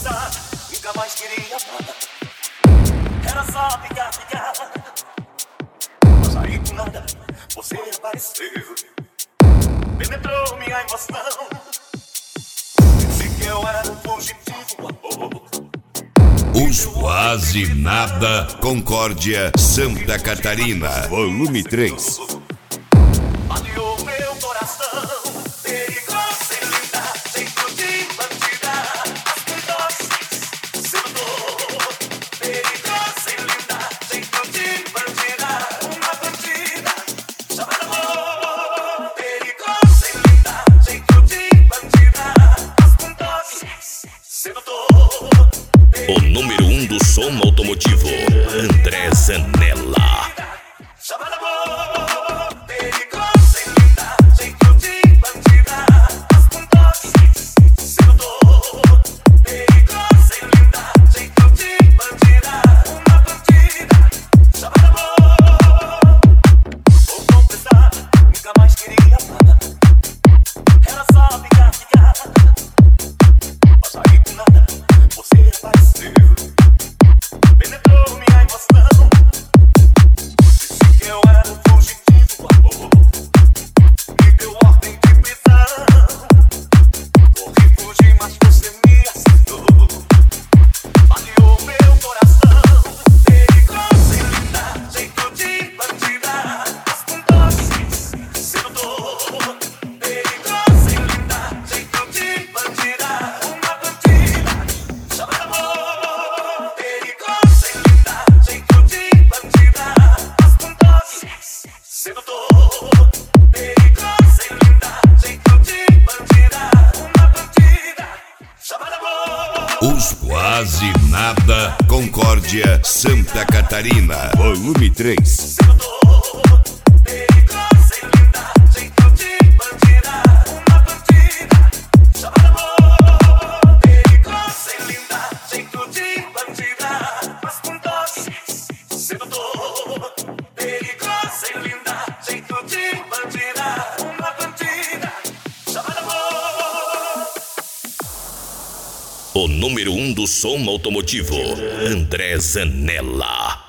confessar, nunca mais queria amar. Era só ficar. Mas aí do nada, você apareceu. Penetrou minha emoção. Disse que eu era um fugitivo amor. Os Quase Nada, Concórdia, Santa Catarina, volume 3. Baleou meu coração, perigosa e linda, jeito de bandida, as doces, sedutor. Perigosa e linda, jeito de bandida, uma bandida, chamada amor. Perigosa e linda, jeito de bandida, as doces, sedutor. O número 1 do som automotivo, André Zanella. Chamada amor, perigosa e linda, jeito de bandida, as doces, sedutor. Perigosa e linda, jeito de bandida, uma bandida, chamada amor. Vou confessar, nunca mais queria amar. Era só ficar. Mas aí do nada, você apareceu. Penetrou minha emoção. Disse que eu era um fugitivo amor. Me deu ordem de prisão. Corri, fugi, mas você me acertou. Baleou meu coração. Perigosa e linda, jeito de bandida, as doces, sedutor. Perigosa e linda, jeito de bandida, uma bandida, chamada amor. Perigosa e linda, jeito de bandida, as doces, sedutor. Perigosa e linda, jeito de bandida, uma bandida, chamada amor. Os Quase Nada, Concórdia, Santa Catarina, volume 3. Sedutor. Perigosa e linda, jeito de bandida, uma bandida, chamada amor. Perigosa e linda, jeito de bandida, mas com doces, sedutor. Perigosa e linda, jeito de bandida, uma bandida, chamada amor. O número 1 do som automotivo, André Zanella.